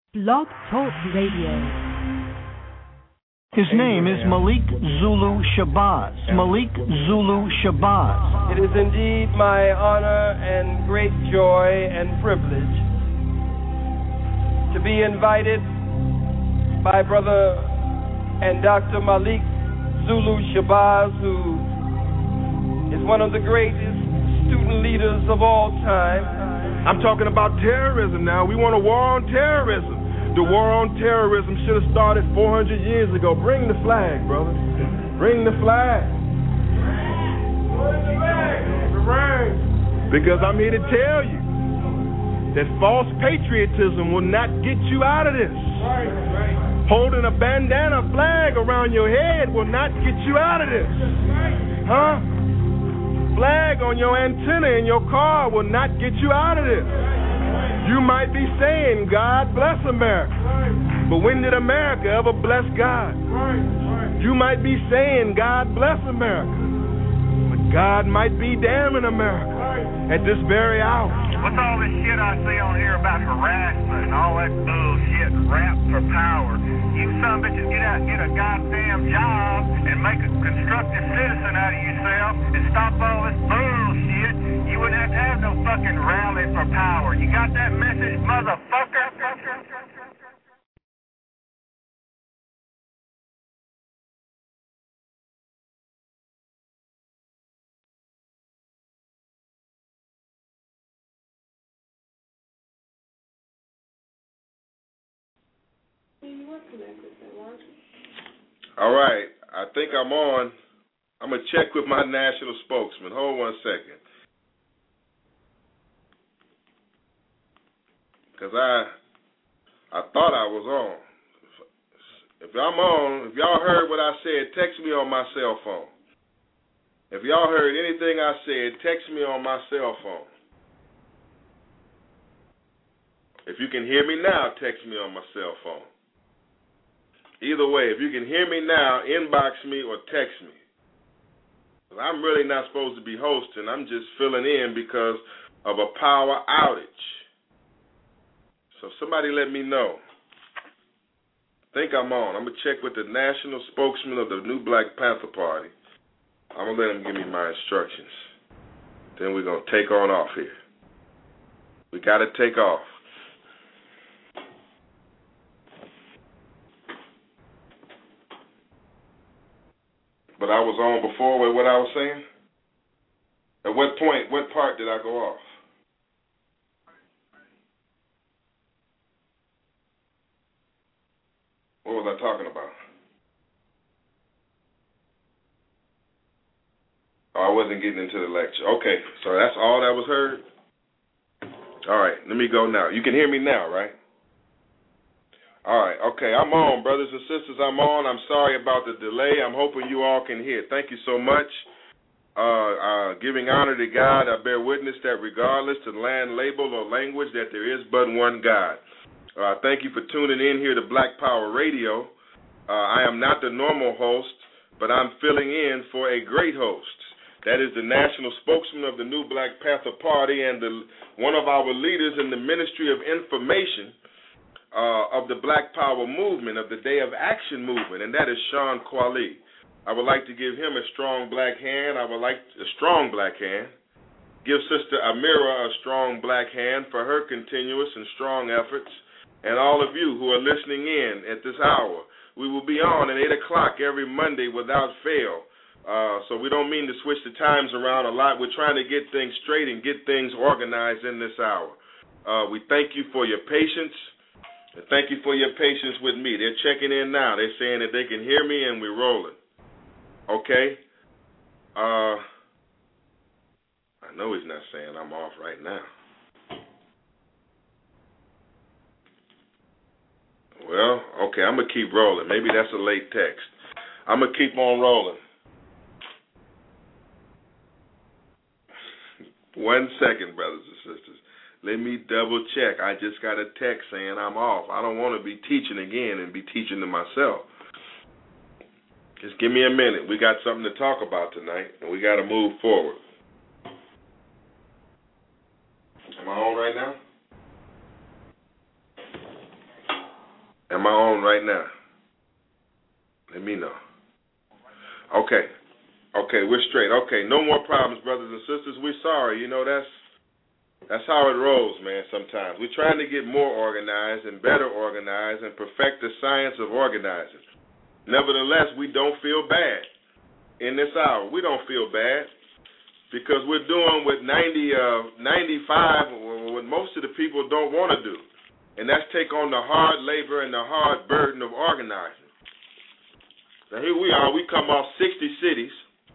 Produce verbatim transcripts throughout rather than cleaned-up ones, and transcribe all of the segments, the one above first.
Blog Talk Radio. His name is Malik Zulu Shabazz. Malik Zulu Shabazz. It is indeed my honor and great joy and privilege to be invited by Brother and Doctor Malik Zulu Shabazz, who is one of the greatest student leaders of all time. I'm talking about terrorism now. We want a war on terrorism. The war on terrorism should have started four hundred years ago. Bring the flag, brother. Bring the flag. Bring the flag. Because I'm here to tell you that false patriotism will not get you out of this. Holding a bandana flag around your head will not get you out of this. Huh? Flag on your antenna in your car will not get you out of this. You might be saying, God bless America. But when did America ever bless God? You might be saying, God bless America. But God might be damning America at this very hour. What's all this shit I see on here about harassment and all that bullshit, rap for power? You some bitches get out, get a goddamn job and make a constructive citizen out of yourself and stop all this bullshit. You wouldn't have to have no fucking rally for power. You got that message, motherfucker? All right, I think I'm on. I'm going to check with my national spokesman. Hold one second. Because I I thought I was on. If I'm on, if y'all heard what I said, text me on my cell phone. If y'all heard anything I said, text me on my cell phone. If you can hear me now, text me on my cell phone. Either way, if you can hear me now, inbox me or text me. I'm really not supposed to be hosting. I'm just filling in because of a power outage. So somebody let me know. I think I'm on. I'm going to check with the national spokesman of the new Black Panther Party. I'm going to let him give me my instructions. Then we're going to take on off here. We got to take off. But I was on before with what I was saying? At what point, what part did I go off? What was I talking about? Oh, I wasn't getting into the lecture. Okay, so that's all that was heard? All right, let me go now. You can hear me now, right? All right, okay, I'm on, brothers and sisters, I'm on. I'm sorry about the delay. I'm hoping you all can hear. Thank you so much. Uh, uh, giving honor to God, I bear witness that regardless to land, label, or language, that there is but one God. Uh, thank you for tuning in here to Black Power Radio. Uh, I am not the normal host, but I'm filling in for a great host. That is the national spokesman of the new Black Panther Party and the, one of our leaders in the Ministry of Information Uh, of the Black Power movement, of the Day of Action movement, and that is Sean Kwali. I would like to give him a strong black hand. I would like a strong black hand. Give Sister Amira a strong black hand for her continuous and strong efforts. And all of you who are listening in at this hour, we will be on at eight o'clock every Monday without fail. Uh, so we don't mean to switch the times around a lot. We're trying to get things straight and get things organized in this hour. Uh, we thank you for your patience. And thank you for your patience with me. They're checking in now. They're saying that they can hear me and we're rolling. Okay? Uh, I know he's not saying I'm off right now. Well, okay, I'm going to keep rolling. Maybe that's a late text. I'm going to keep on rolling. One second, brothers and sisters. Let me double check. I just got a text saying I'm off. I don't want to be teaching again and be teaching to myself. Just give me a minute. We got something to talk about tonight, and we got to move forward. Am I on right now? Am I on right now? Let me know. Okay. Okay, we're straight. Okay, no more problems, brothers and sisters. We're sorry. You know, that's that's how it rolls, man, sometimes. We're trying to get more organized and better organized and perfect the science of organizing. Nevertheless, we don't feel bad in this hour. We don't feel bad because we're doing what ninety, uh, ninety-five, what most of the people don't want to do, and that's take on the hard labor and the hard burden of organizing. Now, here we are. We come off sixty cities.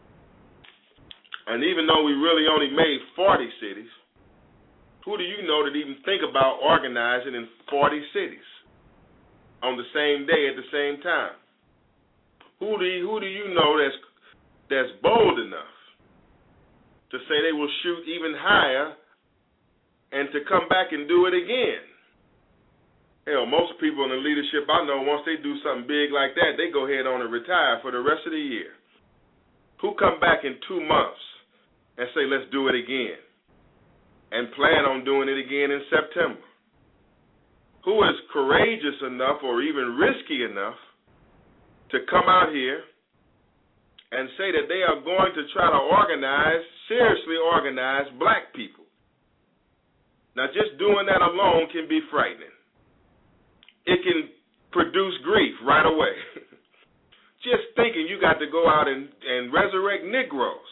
And even though we really only made forty cities, who do you know that even think about organizing in forty cities on the same day at the same time? Who do you, who do you know that's that's bold enough to say they will shoot even higher and to come back and do it again? Hell, most people in the leadership I know, once they do something big like that, they go ahead on and retire for the rest of the year. Who come back in two months and say, let's do it again, and plan on doing it again in September? Who is courageous enough or even risky enough to come out here and say that they are going to try to organize, seriously organize black people? Now, just doing that alone can be frightening. It can produce grief right away. Just thinking you got to go out and, and resurrect Negroes,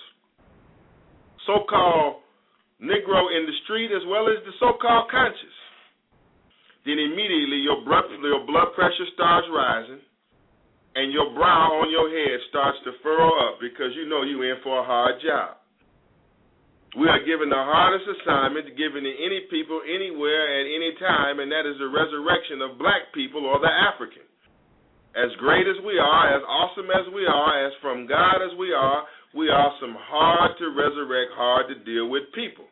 so-called Negro in the street as well as the so-called conscious. Then immediately your blood, your blood pressure starts rising and your brow on your head starts to furrow up because you know you're in for a hard job. We are given the hardest assignment given to any people anywhere at any time, and that is the resurrection of black people or the African. As great as we are, as awesome as we are, as from God as we are, we are some hard to resurrect, hard to deal with people.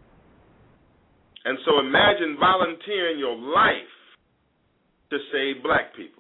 And so imagine volunteering your life to save black people.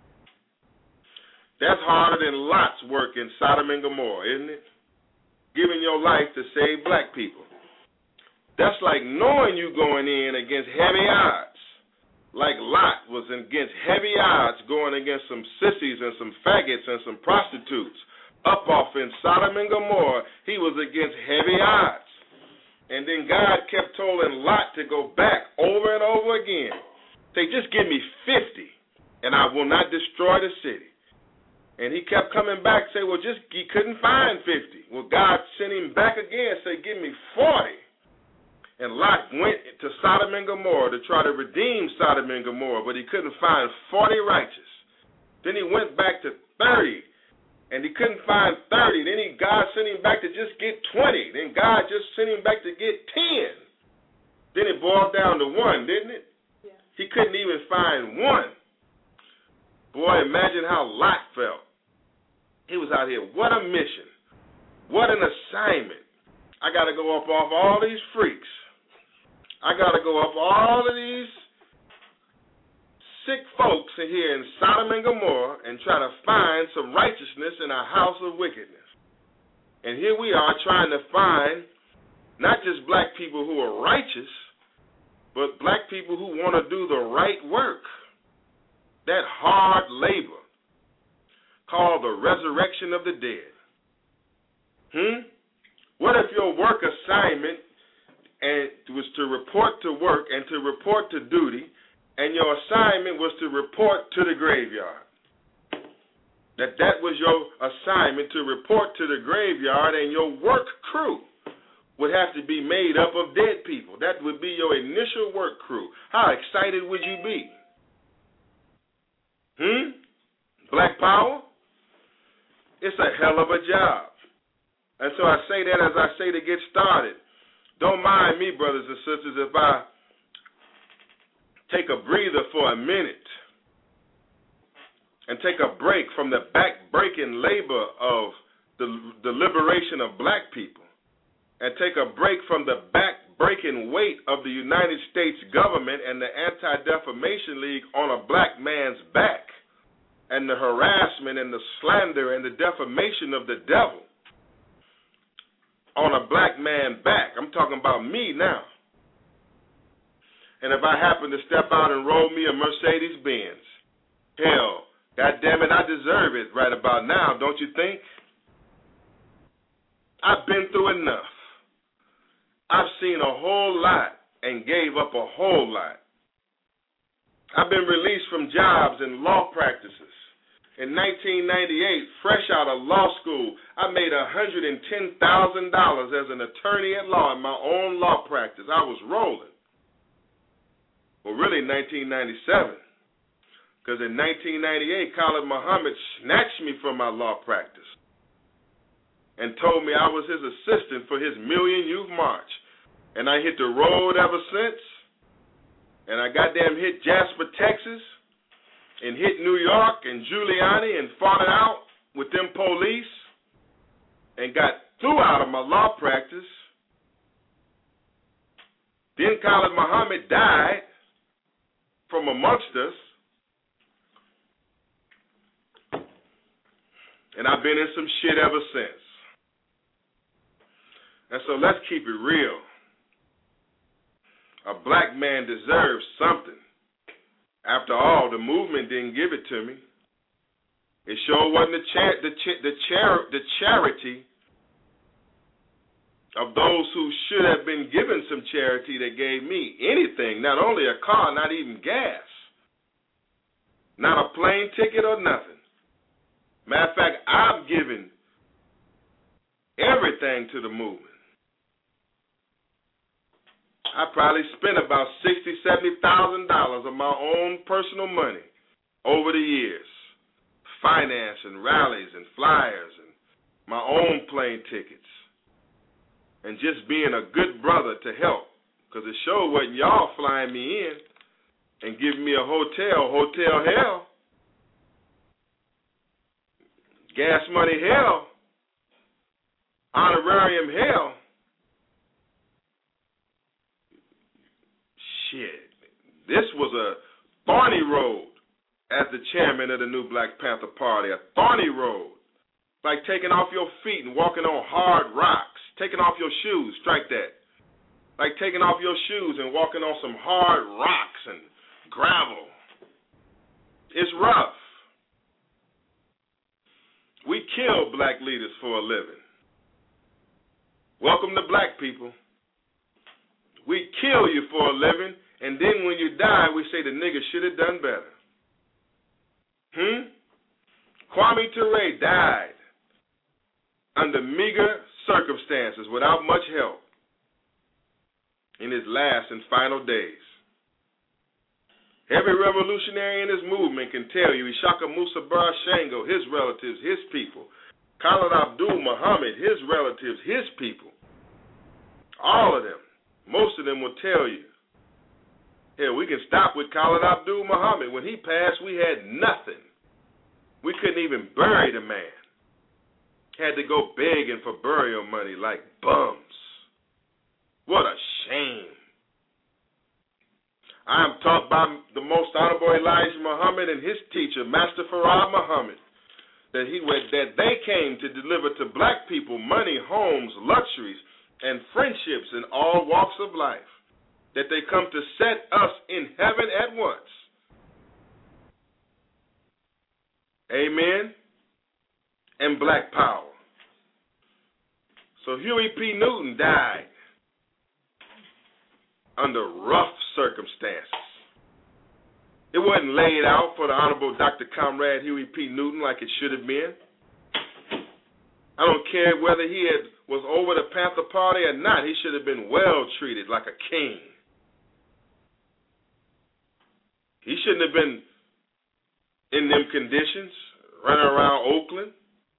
That's harder than Lot's work in Sodom and Gomorrah, isn't it? Giving your life to save black people. That's like knowing you going in against heavy odds. Like Lot was against heavy odds going against some sissies and some faggots and some prostitutes. Up off in Sodom and Gomorrah, he was against heavy odds. And then God kept telling Lot to go back over and over again. Say, just give me fifty, and I will not destroy the city. And he kept coming back, say, well, just he couldn't find fifty. Well, God sent him back again, say, give me forty. And Lot went to Sodom and Gomorrah to try to redeem Sodom and Gomorrah, but he couldn't find forty righteous. Then he went back to thirty. And he couldn't find thirty. Then he, God sent him back to just get twenty. Then God just sent him back to get ten. Then it boiled down to one, didn't it? Yeah. He couldn't even find one. Boy, imagine how Lot felt. He was out here. What a mission. What an assignment. I got to go up off all these freaks. I got to go up all of these sick folks in here in Sodom and Gomorrah and try to find some righteousness in a house of wickedness. And here we are trying to find not just black people who are righteous, but black people who want to do the right work. That hard labor called the resurrection of the dead. Hmm? What if your work assignment and was to report to work and to report to duty, and your assignment was to report to the graveyard? That that was your assignment, to report to the graveyard, and your work crew would have to be made up of dead people. That would be your initial work crew. How excited would you be? Hmm? Black power? It's a hell of a job. And so I say that as I say to get started. Don't mind me, brothers and sisters, if I take a breather for a minute and take a break from the back-breaking labor of the, the liberation of black people and take a break from the back-breaking weight of the United States government and the Anti-Defamation League on a black man's back and the harassment and the slander and the defamation of the devil on a black man's back. I'm talking about me now. And if I happen to step out and roll me a Mercedes-Benz Hell, God damn it, I deserve it right about now, don't you think? I've been through enough. I've seen a whole lot and gave up a whole lot. I've been released from jobs and law practices. In nineteen ninety-eight, fresh out of law school, I made one hundred ten thousand dollars as an attorney at law in my own law practice. I was rolling. Well, really nineteen ninety-seven, because in nineteen ninety-eight, Khalid Muhammad snatched me from my law practice and told me I was his assistant for his Million Youth March. And I hit the road ever since, and I goddamn hit Jasper, Texas, and hit New York and Giuliani and fought it out with them police and got threw out of my law practice. Then Khalid Muhammad died from amongst us. And I've been in some shit ever since. And so let's keep it real. A black man deserves something. After all, the movement didn't give it to me. It sure wasn't the cha- the cha- the, char- the charity of those who should have been given some charity that gave me anything, not only a car, not even gas, not a plane ticket or nothing. Matter of fact, I've given everything to the movement. I probably spent about sixty thousand dollars, seventy thousand dollars of my own personal money over the years, financing rallies and flyers and my own plane tickets, and just being a good brother to help, because it sure wasn't y'all flying me in and giving me a hotel, hotel hell, gas money hell, honorarium hell. Shit, this was a thorny road as the chairman of the New Black Panther Party, a thorny road, like taking off your feet and walking on hard rocks, taking off your shoes, strike that, like taking off your shoes and walking on some hard rocks and gravel. It's rough. We kill black leaders for a living. Welcome to black people. We kill you for a living, and then when you die, we say the nigga should have done better. Hmm? Kwame Ture died under meager circumstances, without much help, in his last and final days. Every revolutionary in his movement can tell you, Ishaka Musa Barashango, his relatives, his people, Khalid Abdul Muhammad, his relatives, his people, all of them. Most of them will tell you, hell, we can stop with Khalid Abdul Muhammad. When he passed, we had nothing. We couldn't even bury the man. Had to go begging for burial money like bums. What a shame. I am taught by the most honorable Elijah Muhammad and his teacher, Master Farad Muhammad, that he that they came to deliver to black people money, homes, luxuries, and friendships in all walks of life, that they come to set us in heaven at once. Amen? And black power. So Huey P. Newton died under rough circumstances. It wasn't laid out for the Honorable Doctor Comrade Huey P. Newton like it should have been. I don't care whether he had, was over the Panther Party or not. He should have been well treated like a king. He shouldn't have been in them conditions, running around Oakland.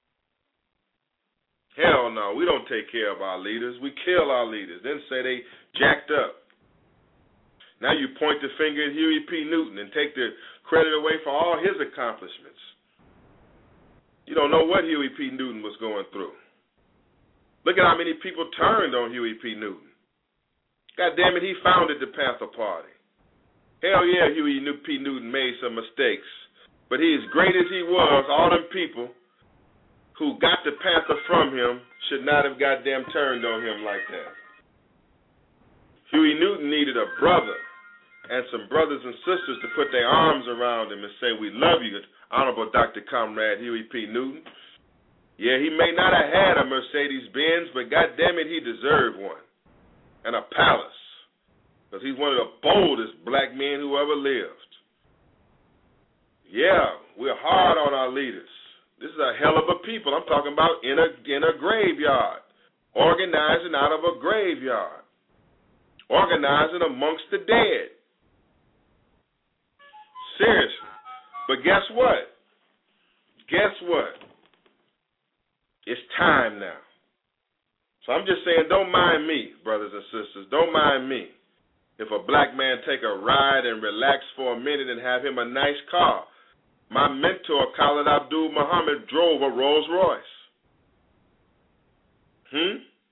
Hell no, we don't take care of our leaders. We kill our leaders, then say they jacked up. Now you point the finger at Huey P. Newton and take the credit away for all his accomplishments. You don't know what Huey P. Newton was going through. Look at how many people turned on Huey P. Newton. God damn it, he founded the Panther Party. Hell yeah, Huey P. Newton made some mistakes. But he, as great as he was, all them people who got the Panther from him should not have goddamn turned on him like that. Huey Newton needed a brother, and some brothers and sisters to put their arms around him and say, we love you, Honorable Doctor Comrade Huey P. Newton. Yeah, he may not have had a Mercedes-Benz, but goddamn it, he deserved one. And a palace. Because he's one of the boldest black men who ever lived. Yeah, we're hard on our leaders. This is a hell of a people. I'm talking about in a, in a graveyard. Organizing out of a graveyard. Organizing amongst the dead. Seriously. But guess what? Guess what? It's time now. So I'm just saying, don't mind me, brothers and sisters. Don't mind me. If a black man take a ride and relax for a minute and have him a nice car. My mentor, Khalid Abdul Muhammad, drove a Rolls Royce. Hmm?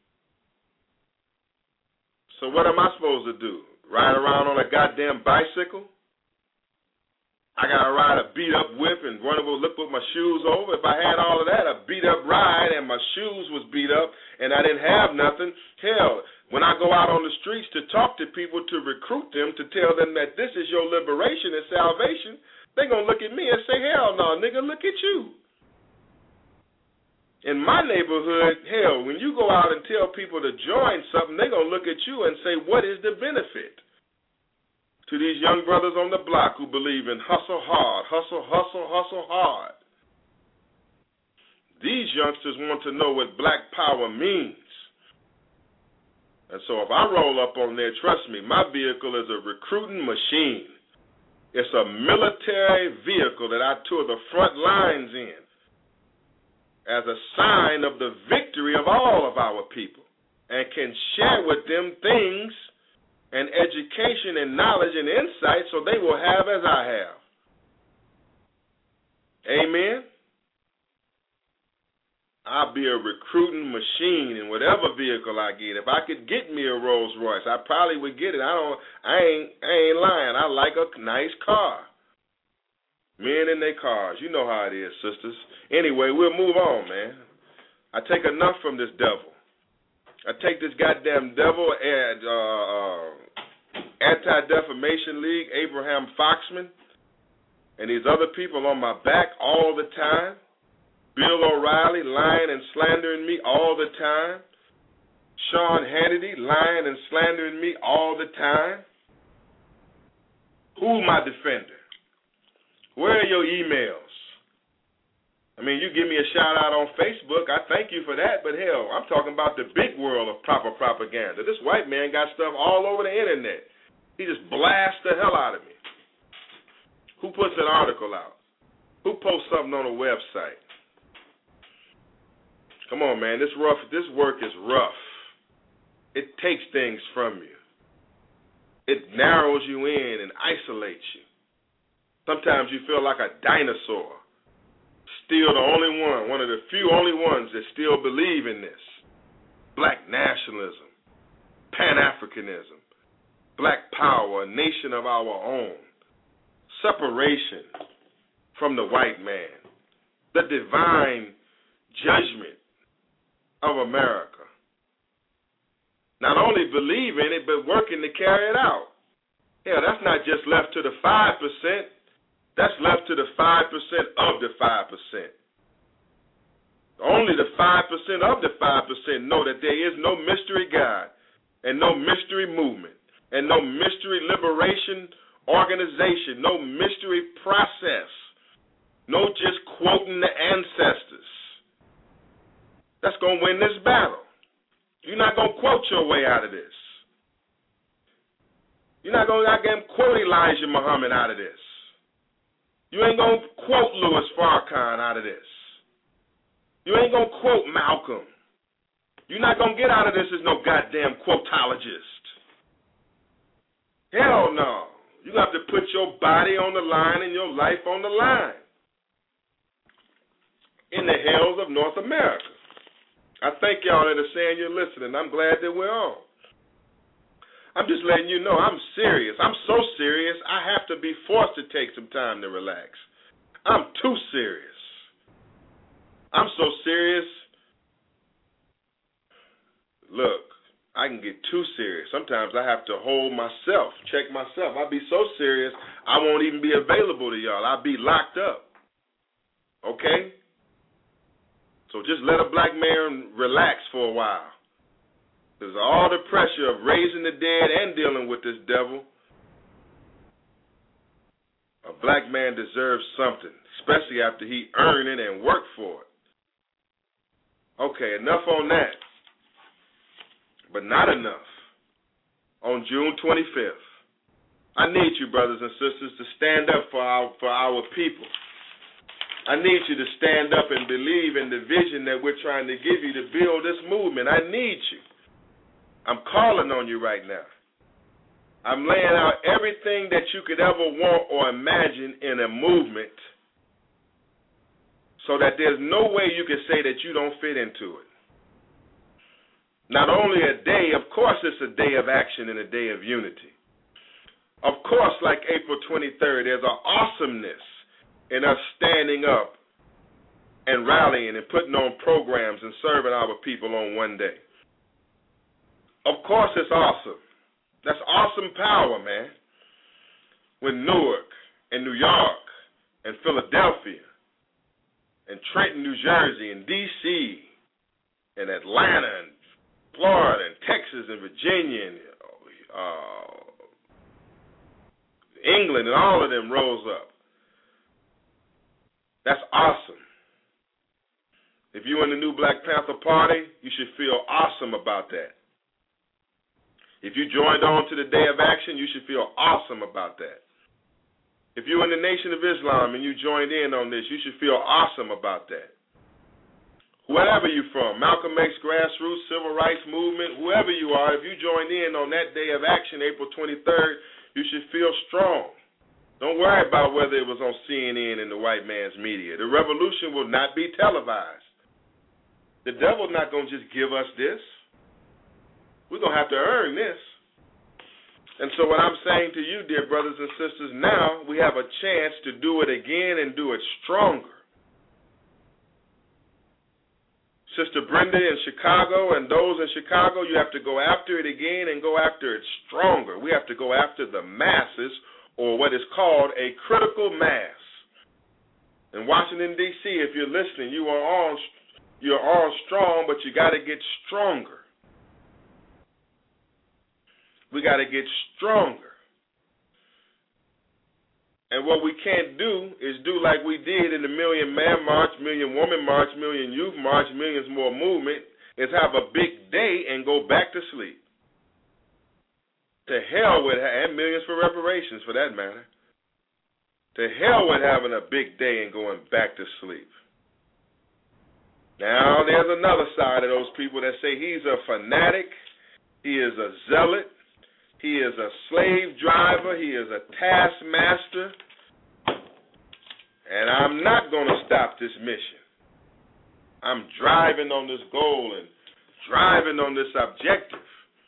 So what am I supposed to do? Ride around on a goddamn bicycle? I got to ride a beat-up whip and run over, look with my shoes over. If I had all of that, a beat-up ride and my shoes was beat up and I didn't have nothing, hell, when I go out on the streets to talk to people, to recruit them, to tell them that this is your liberation and salvation, they're going to look at me and say, hell no, nigga, look at you. In my neighborhood, hell, when you go out and tell people to join something, they're going to look at you and say, what is the benefit? To these young brothers on the block who believe in hustle hard, hustle, hustle, hustle hard. These youngsters want to know what black power means. And so if I roll up on there, trust me, my vehicle is a recruiting machine. It's a military vehicle that I tour the front lines in as a sign of the victory of all of our people and can share with them things and education and knowledge and insight so they will have as I have. Amen? I'll be a recruiting machine in whatever vehicle I get. If I could get me a Rolls Royce, I probably would get it. I don't I ain't I ain't lying. I like a nice car. Men in their cars. You know how it is, sisters. Anyway, we'll move on, man. I take enough from this devil. I take this goddamn devil and uh, uh, Anti-Defamation League, Abraham Foxman, and these other people on my back all the time. Bill O'Reilly lying and slandering me all the time. Sean Hannity lying and slandering me all the time. Who's my defender? Where are your emails? I mean, you give me a shout out on Facebook, I thank you for that, but hell, I'm talking about the big world of proper propaganda. This white man got stuff all over the internet. He just blasts the hell out of me. Who puts an article out? Who posts something on a website? Come on, man, this rough, this work is rough. It takes things from you. It narrows you in and isolates you. Sometimes you feel like a dinosaur. Still the only one, one of the few only ones that still believe in this. Black nationalism, Pan-Africanism, black power, a nation of our own, separation from the white man, the divine judgment of America. Not only believe in it, but working to carry it out. Hell, that's not just left to the five percent. That's left to the five percent of the five percent. Only the five percent of the five percent know that there is no mystery God and no mystery movement and no mystery liberation organization, no mystery process, no just quoting the ancestors. That's going to win this battle. You're not going to quote your way out of this. You're not going to quote Elijah Muhammad out of this. You ain't going to quote Louis Farrakhan out of this. You ain't going to quote Malcolm. You're not going to get out of this as no goddamn quotologist. Hell no. You have to put your body on the line and your life on the line. In the hells of North America. I thank y'all that are saying you're listening. I'm glad that we're on. I'm just letting you know I'm serious. I'm so serious, I have to be forced to take some time to relax. I'm too serious. I'm so serious. Look, I can get too serious. Sometimes I have to hold myself, check myself. I'll be so serious, I won't even be available to y'all. I'll be locked up. Okay? So just let a black man relax for a while. Because all the pressure of raising the dead and dealing with this devil, a black man deserves something, especially after he earned it and worked for it. Okay, enough on that. But not enough. On June twenty-fifth, I need you, brothers and sisters, to stand up for our, for our people. I need you to stand up and believe in the vision that we're trying to give you to build this movement. I need you. I'm calling on you right now. I'm laying out everything that you could ever want or imagine in a movement so that there's no way you can say that you don't fit into it. Not only a day, of course it's a day of action and a day of unity. Of course, like April twenty-third, there's an awesomeness in us standing up and rallying and putting on programs and serving our people on one day. Of course it's awesome. That's awesome power, man. When Newark and New York and Philadelphia and Trenton, New Jersey and D C and Atlanta and Florida and Texas and Virginia and uh, England and all of them rose up. That's awesome. If you're in the new Black Panther Party, you should feel awesome about that. If you joined on to the Day of Action, you should feel awesome about that. If you're in the Nation of Islam and you joined in on this, you should feel awesome about that. Wherever you're from, Malcolm X, grassroots, civil rights movement, whoever you are, if you joined in on that Day of Action, April twenty-third, you should feel strong. Don't worry about whether it was on C N N and the white man's media. The revolution will not be televised. The devil's not going to just give us this. We're going to have to earn this. And so what I'm saying to you, dear brothers and sisters, now we have a chance to do it again and do it stronger. Sister Brenda in Chicago and those in Chicago, you have to go after it again and go after it stronger. We have to go after the masses, or what is called a critical mass. In Washington, D C, if you're listening, you are on, you're on strong, but you got to get stronger. We got to get stronger. And what we can't do is do like we did in the Million Man March, Million Woman March, Million Youth March, Millions More Movement, is have a big day and go back to sleep. To hell with, and millions for reparations for that matter. To hell with having a big day and going back to sleep. Now, there's another side of those people that say he's a fanatic, he is a zealot, he is a slave driver, he is a taskmaster, and I'm not going to stop this mission. I'm driving on this goal and driving on this objective.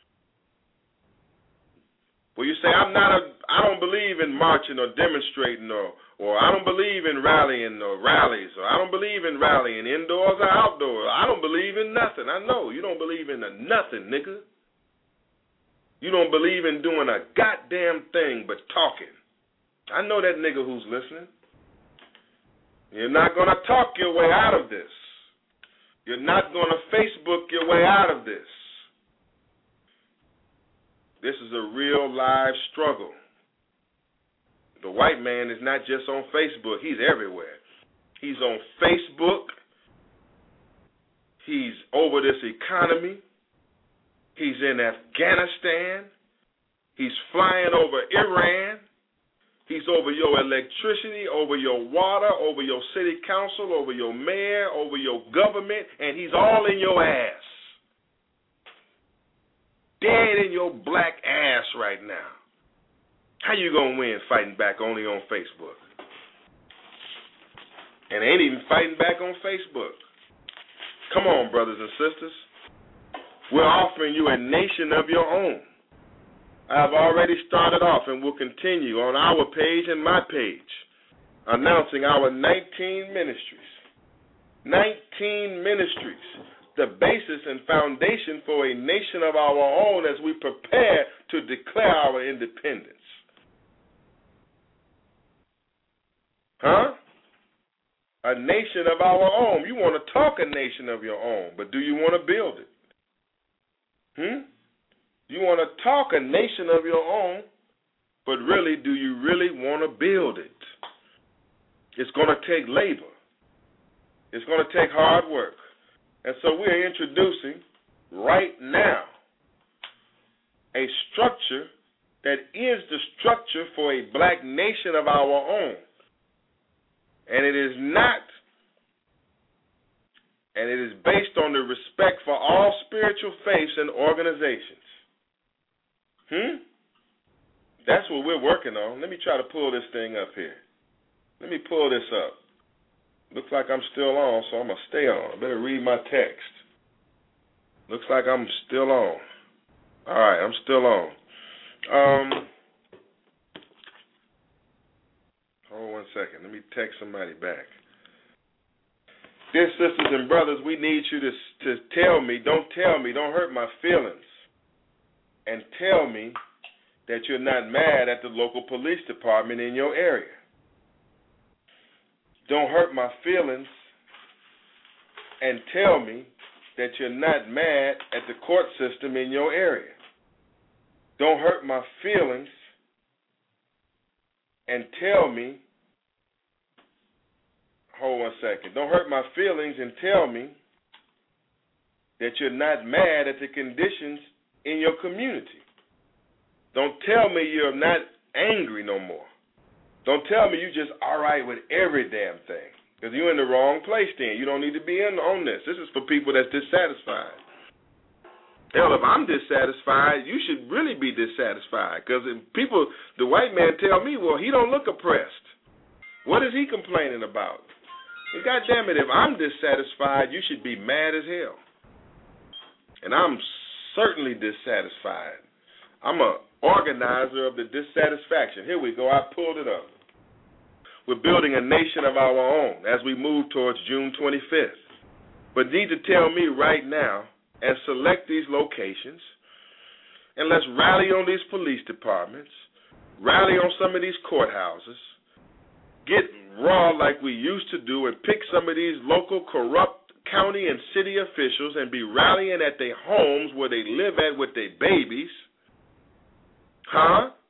Well, you say, I'm not a, I don't believe in marching or demonstrating or, or I don't believe in rallying or rallies or I don't believe in rallying indoors or outdoors. I don't believe in nothing. I know you don't believe in a nothing, nigga. You don't believe in doing a goddamn thing but talking. I know that nigga who's listening. You're not going to talk your way out of this. You're not going to Facebook your way out of this. This is a real live struggle. The white man is not just on Facebook. He's everywhere. He's on Facebook. He's over this economy. He's in Afghanistan. He's flying over Iran. He's over your electricity, over your water, over your city council, over your mayor, over your government, and he's all in your ass. Dead in your black ass right now. How you going to win fighting back only on Facebook? And ain't even fighting back on Facebook. Come on, brothers and sisters. We're offering you a nation of your own. I have already started off and will continue on our page and my page, announcing our nineteen ministries. nineteen ministries the basis and foundation for a nation of our own as we prepare to declare our independence. Huh? A nation of our own. You want to talk a nation of your own, but do you want to build it? Hmm? You want to talk a nation of your own, but really, do you really want to build it? It's going to take labor. It's going to take hard work. And so we're introducing right now a structure that is the structure for a black nation of our own. And it is not, and it is based on the respect for all spiritual faiths and organizations. Hmm? That's what we're working on. Let me try to pull this thing up here. Let me pull this up. Looks like I'm still on, so I'm going to stay on. I better read my text. Looks like I'm still on. All right, I'm still on. Um... Hold one second. Let me text somebody back. Dear sisters and brothers, we need you to, to tell me, don't tell me, don't hurt my feelings, and tell me that you're not mad at the local police department in your area. Don't hurt my feelings and tell me that you're not mad at the court system in your area. Don't hurt my feelings and tell me, hold one second, don't hurt my feelings and tell me that you're not mad at the conditions in your community. Don't tell me you're not angry no more. Don't tell me you're just all right with every damn thing, because you're in the wrong place then. You don't need to be in on this. This is for people that's dissatisfied. Hell, if I'm dissatisfied, you should really be dissatisfied. Because people, the white man tell me, well, he don't look oppressed. What is he complaining about? And God damn it, if I'm dissatisfied, you should be mad as hell. And I'm certainly dissatisfied. I'm an organizer of the dissatisfaction. Here we go. I pulled it up. We're building a nation of our own as we move towards June twenty-fifth. But need to tell me right now, and select these locations, and let's rally on these police departments, rally on some of these courthouses, get raw like we used to do, and pick some of these local corrupt county and city officials and be rallying at their homes where they live at with their babies. Huh?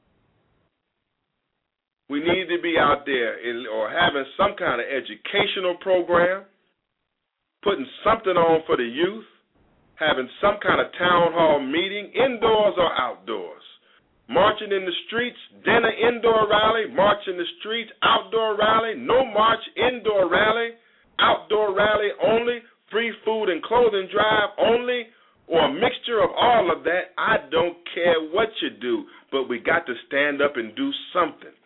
We need to be out there in, or having some kind of educational program, putting something on for the youth, having some kind of town hall meeting, indoors or outdoors, marching in the streets, dinner indoor rally, march in the streets, outdoor rally, no march, indoor rally, outdoor rally only, free food and clothing drive only, or a mixture of all of that. I don't care what you do, but we got to stand up and do something.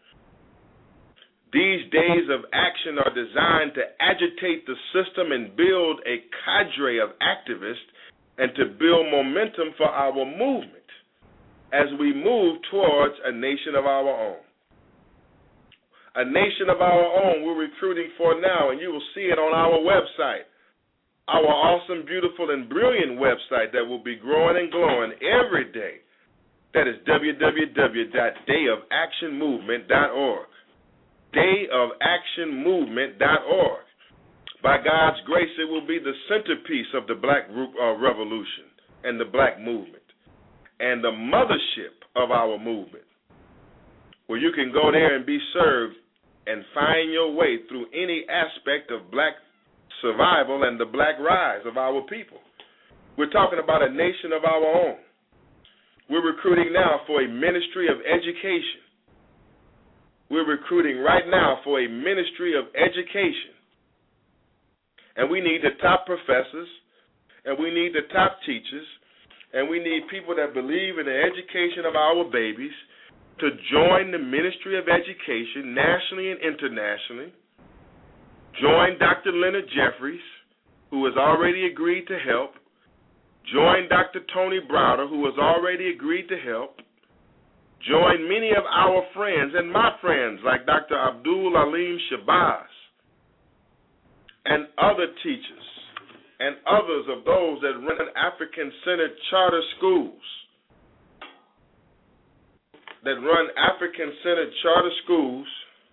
These days of action are designed to agitate the system and build a cadre of activists and to build momentum for our movement as we move towards a nation of our own. A nation of our own we're recruiting for now, and you will see it on our website, our awesome, beautiful, and brilliant website that will be growing and glowing every day. That is w w w dot day of action movement dot org. day of action movement dot org. By God's grace, it will be the centerpiece of the black uh, revolution and the black movement and the mothership of our movement, where you can go there and be served and find your way through any aspect of black survival and the black rise of our people. We're talking about a nation of our own. We're recruiting now for a ministry of education. We're recruiting right now for a ministry of education. And we need the top professors, and we need the top teachers, and we need people that believe in the education of our babies to join the Ministry of Education nationally and internationally. Join Doctor Leonard Jeffries, who has already agreed to help. Join Doctor Tony Browder, who has already agreed to help. Join many of our friends and my friends like Doctor Abdul Aleem Shabazz and other teachers and others of those that run African-centered charter schools, that run African-centered charter schools,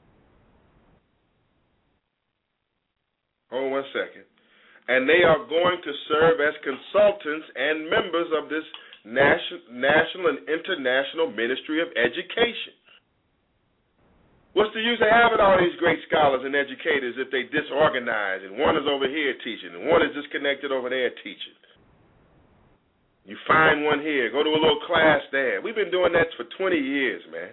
hold on one second, and they are going to serve as consultants and members of this national, national and international ministry of education. What's the use of having all these great scholars and educators if they disorganize and one is over here teaching and one is disconnected over there teaching? You find one here, go to a little class there. We've been doing that for twenty years, man.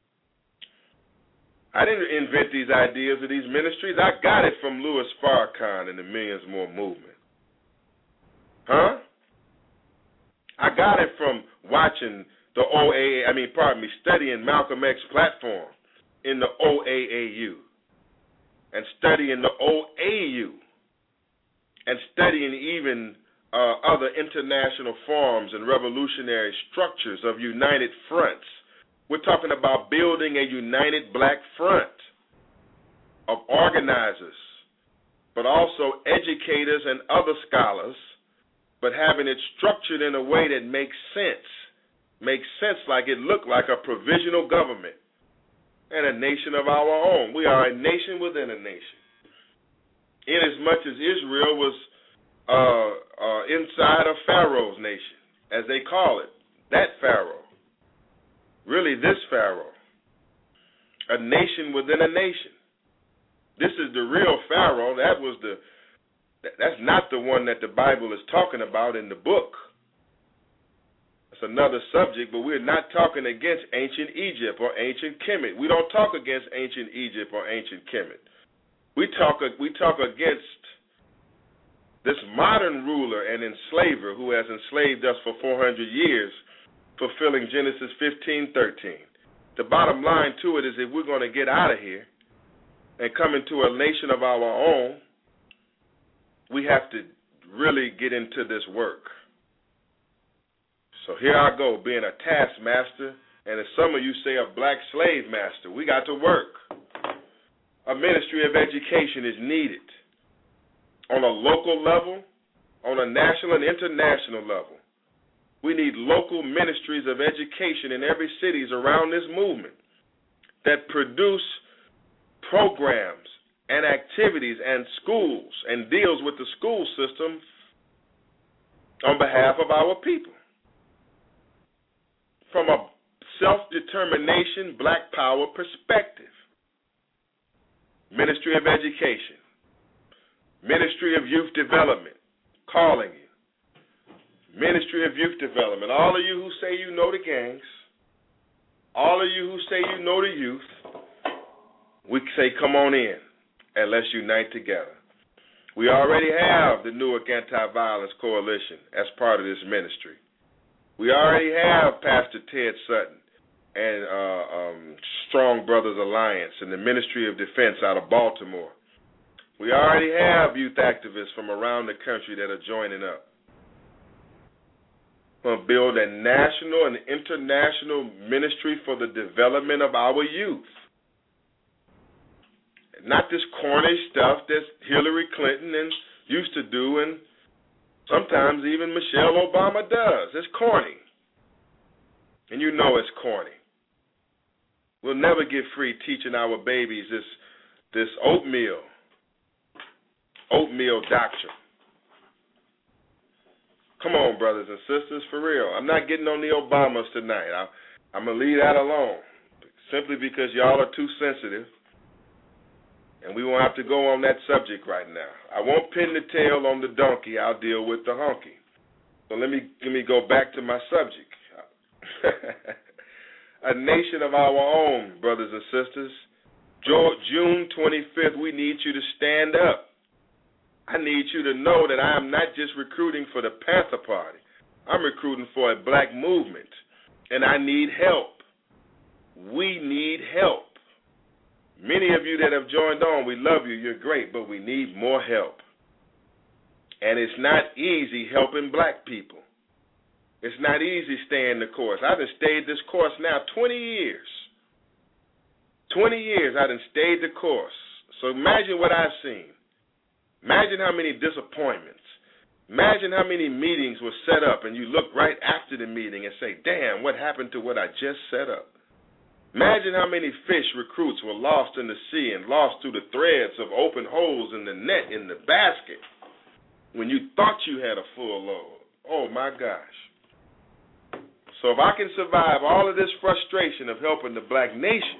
I didn't invent these ideas of these ministries. I got it from Louis Farrakhan and the Millions More movement. Huh? I got it from watching the O A A, I mean, pardon me, studying Malcolm X platform in the O A A U and studying the O A U and studying even uh, other international forms and revolutionary structures of united fronts. We're talking about building a united black front of organizers, but also educators and other scholars, but having it structured in a way that makes sense, makes sense like it looked like a provisional government and a nation of our own. We are a nation within a nation. Inasmuch as Israel was uh, uh, inside of Pharaoh's nation, as they call it, that Pharaoh. Really, this Pharaoh, a nation within a nation. This is the real Pharaoh. That was the. That's not the one that the Bible is talking about in the book. That's another subject, but we're not talking against ancient Egypt or ancient Kemet. We don't talk against ancient Egypt or ancient Kemet. We talk. We talk against this modern ruler and enslaver who has enslaved us for four hundred years. Fulfilling Genesis fifteen thirteen. The bottom line to it is if we're going to get out of here and come into a nation of our own, we have to really get into this work. So here I go, being a taskmaster, and as some of you say, a black slave master. We got to work. A ministry of education is needed on a local level, on a national and international level. We need local ministries of education in every cities around this movement that produce programs and activities and schools and deals with the school system on behalf of our people. From a self-determination, black power perspective. Ministry of Education, Ministry of Youth Development, calling you. Ministry of Youth Development. All of you who say you know the gangs, all of you who say you know the youth, we say come on in and let's unite together. We already have the Newark Anti-Violence Coalition as part of this ministry. We already have Pastor Ted Sutton and uh, um, Strong Brothers Alliance and the Ministry of Defense out of Baltimore. We already have youth activists from around the country that are joining up. We're going to build a national and international ministry for the development of our youth. Not this corny stuff that Hillary Clinton and used to do, and sometimes even Michelle Obama does. It's corny. And you know it's corny. We'll never get free teaching our babies this this oatmeal, oatmeal doctrine. Come on, brothers and sisters, for real. I'm not getting on the Obamas tonight. I, I'm going to leave that alone, simply because y'all are too sensitive, and we won't have to go on that subject right now. I won't pin the tail on the donkey. I'll deal with the honky. So let me, let me go back to my subject. A nation of our own, brothers and sisters. June twenty-fifth, we need you to stand up. I need you to know that I am not just recruiting for the Panther Party. I'm recruiting for a black movement, and I need help. We need help. Many of you that have joined on, we love you. You're great, but we need more help. And it's not easy helping black people. It's not easy staying the course. I've been stayed this course now twenty years. twenty years I done stayed the course. So imagine what I've seen. Imagine how many disappointments. Imagine how many meetings were set up and you look right after the meeting and say, damn, what happened to what I just set up? Imagine how many fish recruits were lost in the sea and lost through the threads of open holes in the net in the basket when you thought you had a full load. Oh, my gosh. So if I can survive all of this frustration of helping the black nation,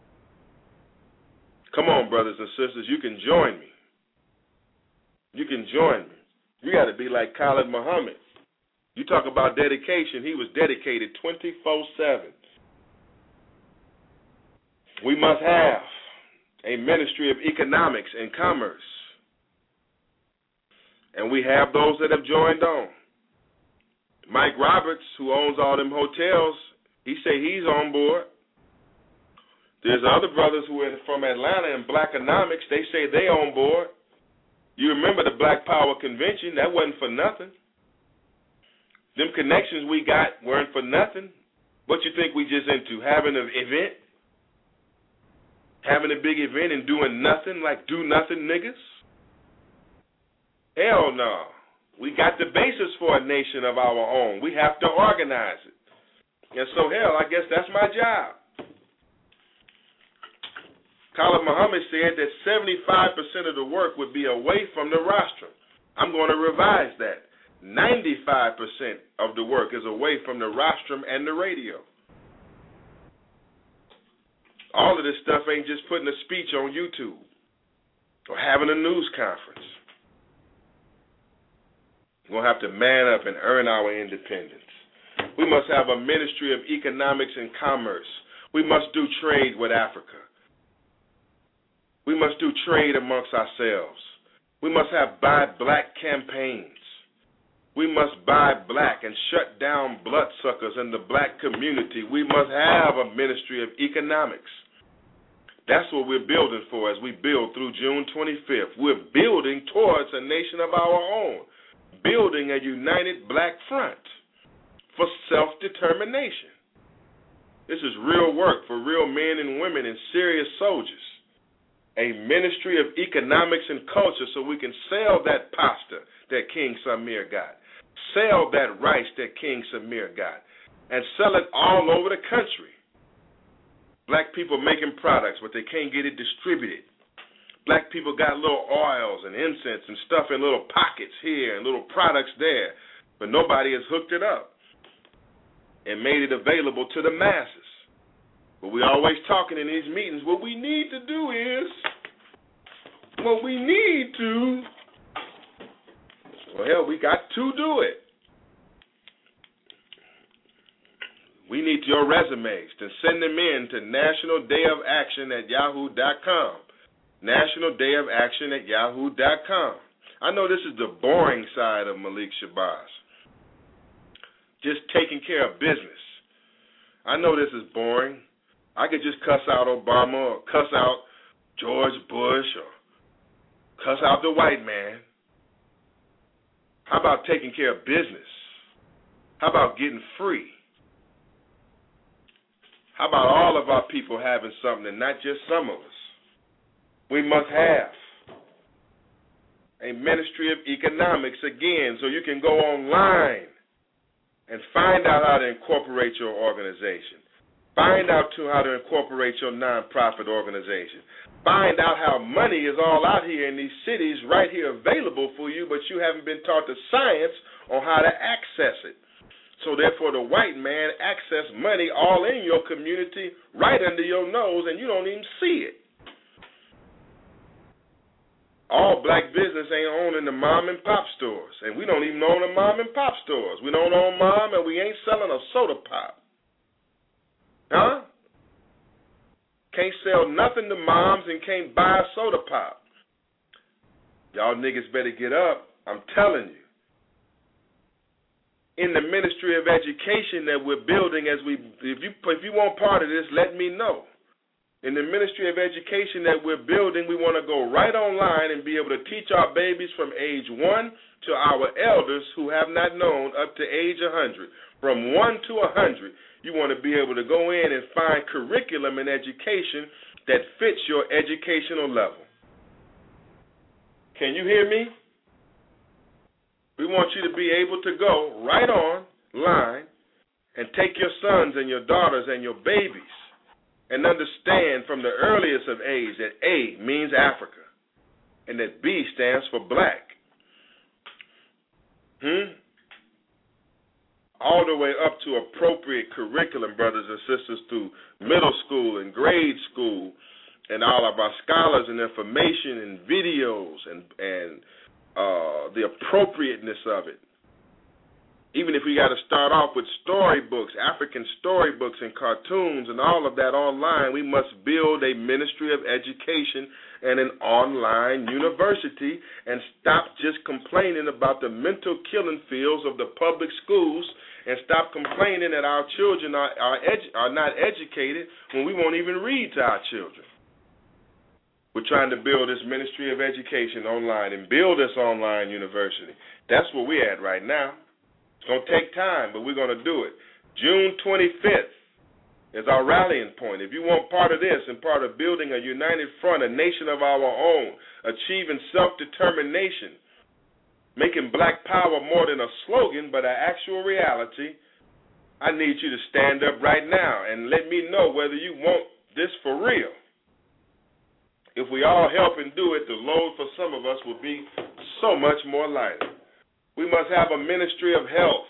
come on, brothers and sisters, you can join me. You can join me. You got to be like Khalid Muhammad. You talk about dedication. He was dedicated twenty-four seven. We must have a Ministry of Economics and Commerce. And we have those that have joined on. Mike Roberts, who owns all them hotels, he say he's on board. There's other brothers who are from Atlanta in Blackonomics. They say they on board. You remember the Black Power Convention? That wasn't for nothing. Them connections we got weren't for nothing. What you think we just into? Having an event? Having a big event and doing nothing like do nothing niggas? Hell no. We got the basis for a nation of our own. We have to organize it. And so, hell, I guess that's my job. Khalid Muhammad said that seventy-five percent of the work would be away from the rostrum. I'm going to revise that. ninety-five percent of the work is away from the rostrum and the radio. All of this stuff ain't just putting a speech on YouTube or having a news conference. We're going to have to man up and earn our independence. We must have a Ministry of Economics and Commerce. We must do trade with Africa. We must do trade amongst ourselves. We must have buy black campaigns. We must buy black and shut down bloodsuckers in the black community. We must have a Ministry of Economics. That's what we're building for as we build through June twenty-fifth. We're building towards a nation of our own, building a united black front for self-determination. This is real work for real men and women and serious soldiers. A Ministry of Economics and Culture so we can sell that pasta that King Samir got, sell that rice that King Samir got, and sell it all over the country. Black people making products, but they can't get it distributed. Black people got little oils and incense and stuff in little pockets here and little products there, but nobody has hooked it up and made it available to the masses. But we always talking in these meetings, what we need to do is, what we need to, well, hell, we got to do it. We need your resumes to send them in to National Day of Action at yahoo dot com. National Day of Action at yahoo dot com. I know this is the boring side of Malik Shabazz. Just taking care of business. I know this is boring. I could just cuss out Obama or cuss out George Bush or cuss out the white man. How about taking care of business? How about getting free? How about all of our people having something and not just some of us? We must have a Ministry of Economics again so you can go online and find out how to incorporate your organization. Find out, too, how to incorporate your nonprofit organization. Find out how money is all out here in these cities right here available for you, but you haven't been taught the science on how to access it. So, therefore, the white man access money all in your community right under your nose, and you don't even see it. All black business ain't owning the mom and pop stores, and we don't even own the mom and pop stores. We don't own mom, and we ain't selling a soda pop. Huh? Can't sell nothing to moms and can't buy a soda pop. Y'all niggas better get up. I'm telling you. In the Ministry of Education that we're building, as we, if you if you want part of this, let me know. In the Ministry of Education that we're building, we want to go right online and be able to teach our babies from age one to our elders who have not known up to age one hundred. From one to one hundred, you want to be able to go in and find curriculum and education that fits your educational level. Can you hear me? We want you to be able to go right online and take your sons and your daughters and your babies and understand from the earliest of age that A means Africa and that B stands for black. Hmm? All the way up to appropriate curriculum, brothers and sisters, through middle school and grade school, and all of our scholars and information and videos and, and uh, the appropriateness of it. Even if we got to start off with storybooks, African storybooks and cartoons and all of that online, we must build a ministry of education and an online university and stop just complaining about the mental killing fields of the public schools and stop complaining that our children are, are, edu- are not educated when we won't even read to our children. We're trying to build this ministry of education online and build this online university. That's where we're at right now. It's going to take time, but we're going to do it. June twenty-fifth is our rallying point. If you want part of this and part of building a united front, a nation of our own, achieving self-determination, making black power more than a slogan but an actual reality, I need you to stand up right now and let me know whether you want this for real. If we all help and do it, the load for some of us will be so much more lighter. We must have a ministry of health.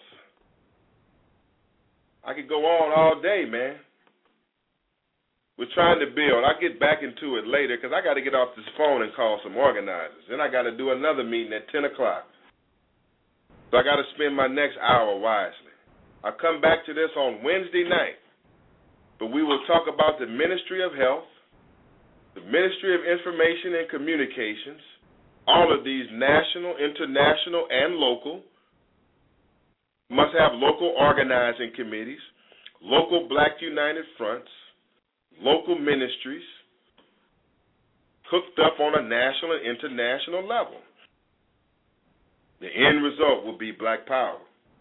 I could go on all day, man. We're trying to build. I'll get back into it later because I got to get off this phone and call some organizers. Then I got to do another meeting at ten o'clock. So I got to spend my next hour wisely. I'll come back to this on Wednesday night. But we will talk about the Ministry of Health, the Ministry of Information and Communications, all of these national, international, and local. Must have local organizing committees, local Black United Fronts, local ministries, hooked up on a national and international level. The end result will be black power.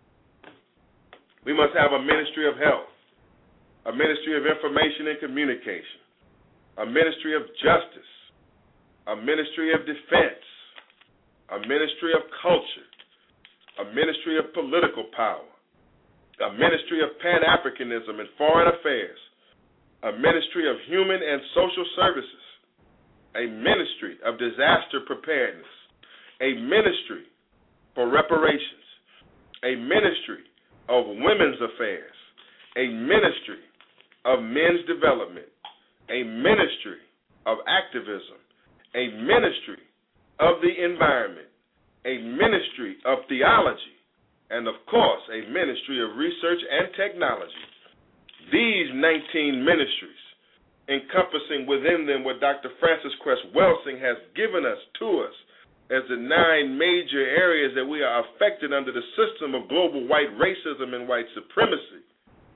We must have a Ministry of Health, a Ministry of Information and Communication, a Ministry of Justice, a Ministry of Defense, a Ministry of Culture, a Ministry of Political Power, a Ministry of Pan-Africanism and Foreign Affairs, a Ministry of Human and Social Services, a Ministry of Disaster Preparedness, a Ministry for Reparations, a Ministry of Women's Affairs, a Ministry of Men's Development, a Ministry of Activism, a Ministry of the Environment, a Ministry of Theology, and, of course, a Ministry of Research and Technology. These nineteen ministries, encompassing within them what Doctor Francis Cress Welsing has given us to us as the nine major areas that we are affected under the system of global white racism and white supremacy,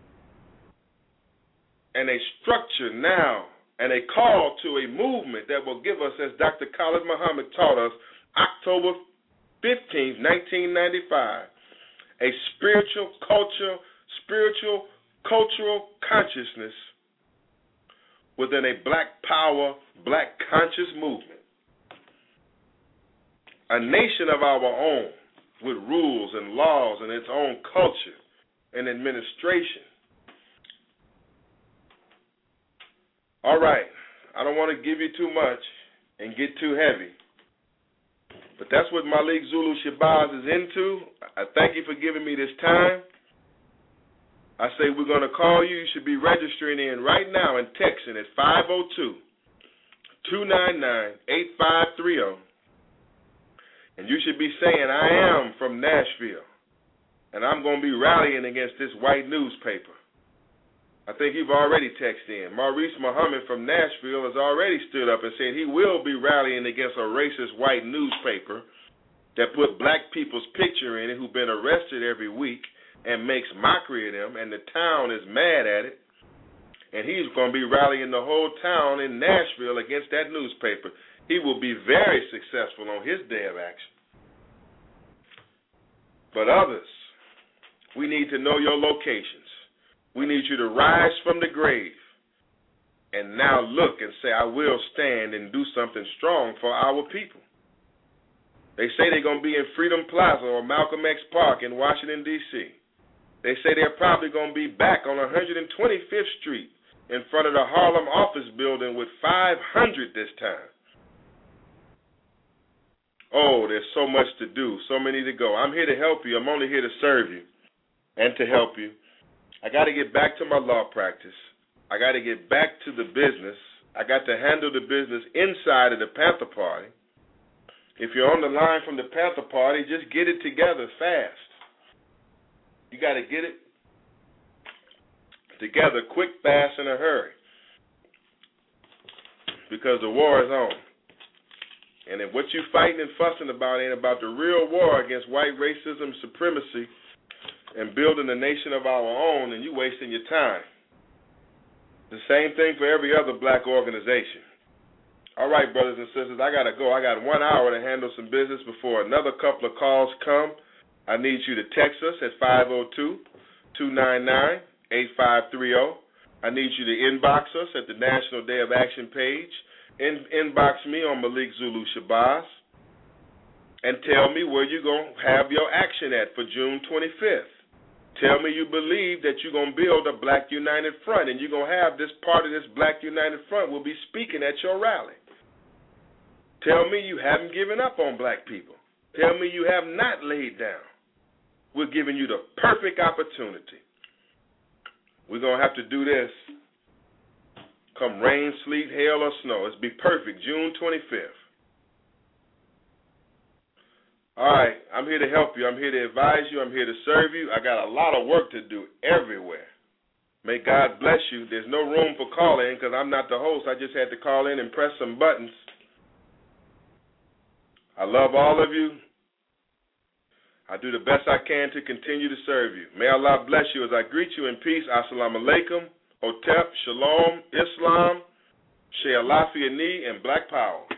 and a structure now and a call to a movement that will give us, as Doctor Khalid Muhammad taught us, October fifteenth, nineteen ninety-five, a spiritual culture, spiritual cultural consciousness within a black power, black conscious movement. A nation of our own with rules and laws and its own culture and administration. All right, I don't want to give you too much and get too heavy, but that's what Malik Zulu Shabazz is into. I thank you for giving me this time. I say we're going to call you. You should be registering in right now and texting at five oh two, two nine nine, eight five three oh. And you should be saying, I am from Nashville, and I'm going to be rallying against this white newspaper. I think you've already texted in. Maurice Muhammad from Nashville has already stood up and said he will be rallying against a racist white newspaper that put black people's picture in it who've been arrested every week and makes mockery of them, and the town is mad at it. And he's going to be rallying the whole town in Nashville against that newspaper. He will be very successful on his day of action. But others, we need to know your locations. We need you to rise from the grave and now look and say, I will stand and do something strong for our people. They say they're going to be in Freedom Plaza or Malcolm X Park in Washington, D C They say they're probably going to be back on one hundred twenty-fifth Street in front of the Harlem office building with five hundred this time. Oh, there's so much to do, so many to go. I'm here to help you. I'm only here to serve you and to help you. I got to get back to my law practice. I got to get back to the business. I got to handle the business inside of the Panther Party. If you're on the line from the Panther Party, just get it together fast. You got to get it together quick, fast, in a hurry. Because the war is on. And if what you're fighting and fussing about ain't about the real war against white racism, supremacy, and building a nation of our own, then you're wasting your time. The same thing for every other black organization. All right, brothers and sisters, I got to go. I got one hour to handle some business before another couple of calls come. I need you to text us at five oh two, two nine nine, eight five three oh. I need you to inbox us at the National Day of Action page. In, inbox me on Malik Zulu Shabazz and tell me where you're going to have your action at for June twenty-fifth. Tell me you believe that you're going to build a Black United Front and you're going to have this part of this Black United Front will be speaking at your rally. Tell me you haven't given up on black people. Tell me you have not laid down. We're giving you the perfect opportunity. We're going to have to do this come rain, sleet, hail, or snow. It's be perfect, June twenty-fifth. All right, I'm here to help you. I'm here to advise you. I'm here to serve you. I got a lot of work to do everywhere. May God bless you. There's no room for calling because I'm not the host. I just had to call in and press some buttons. I love all of you. I do the best I can to continue to serve you. May Allah bless you as I greet you in peace. Assalamu alaikum, Hotep, Shalom, Islam, Shea Alafia Ni, and Black Power.